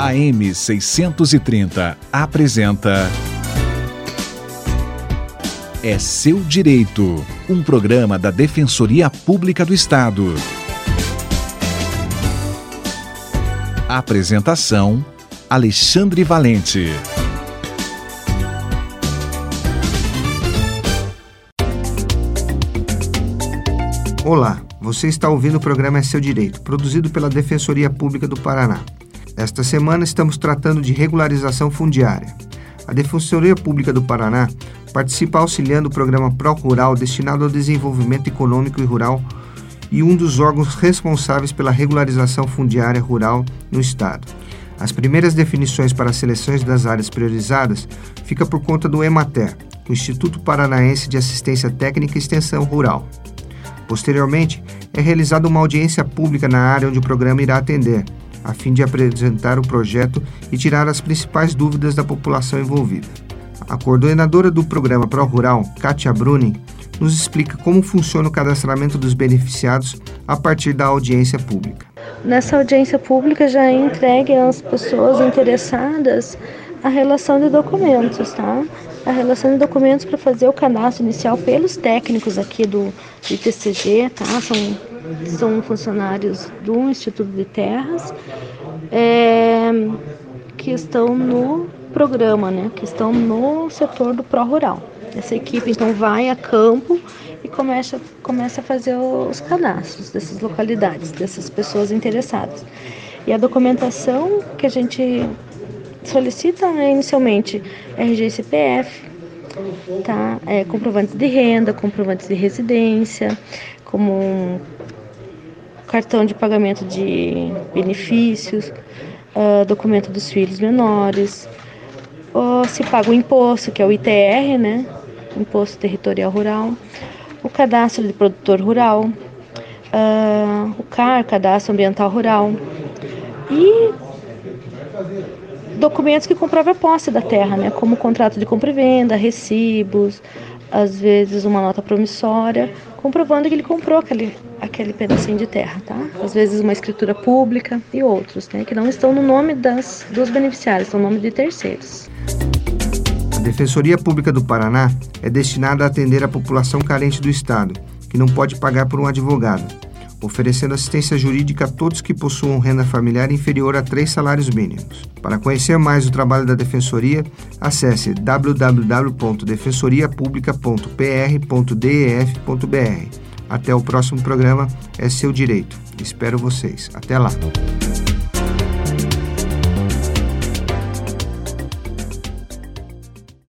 AM 630 apresenta É Seu Direito, um programa da Defensoria Pública do Estado. Apresentação: Alexandre Valente. Olá, você está ouvindo o programa É Seu Direito, produzido pela Defensoria Pública do Paraná. Esta semana estamos tratando de regularização fundiária. A Defensoria Pública do Paraná participa auxiliando o programa Pró-Rural destinado ao desenvolvimento econômico e rural e um dos órgãos responsáveis pela regularização fundiária rural no Estado. As primeiras definições para as seleções das áreas priorizadas fica por conta do EMATER, o Instituto Paranaense de Assistência Técnica e Extensão Rural. Posteriormente, é realizada uma audiência pública na área onde o programa irá atender, a fim de apresentar o projeto e tirar as principais dúvidas da população envolvida. A coordenadora do programa Pró-Rural, Kátia Bruning, nos explica como funciona o cadastramento dos beneficiados a partir da audiência pública. Nessa audiência pública já é entregue às pessoas interessadas a relação de documentos, tá? A relação de documentos para fazer o cadastro inicial pelos técnicos aqui do ITCG, tá? São funcionários do Instituto de Terras que estão no programa, né? Que estão no setor do Pró-Rural. Essa equipe então vai a campo e começa a fazer os cadastros dessas localidades, dessas pessoas interessadas. E a documentação que a gente solicita inicialmente RG e CPF, tá? Comprovantes de renda, comprovantes de residência, como um cartão de pagamento de benefícios, documento dos filhos menores, se paga o imposto, que é o ITR, né? Imposto Territorial Rural, o cadastro de produtor rural, o CAR, Cadastro Ambiental Rural, e documentos que comprovam a posse da terra, né? Como contrato de compra e venda, recibos, às vezes uma nota promissória, comprovando que ele comprou aquele pedacinho de terra, tá? Às vezes uma escritura pública e outros, né? Que não estão no nome dos beneficiários, estão no nome de terceiros. A Defensoria Pública do Paraná é destinada a atender a população carente do Estado, que não pode pagar por um advogado, oferecendo assistência jurídica a todos que possuam renda familiar inferior a 3 salários mínimos. Para conhecer mais o trabalho da Defensoria, acesse www.defensoriapublica.pr.def.br. Até o próximo programa É Seu Direito. Espero vocês. Até lá!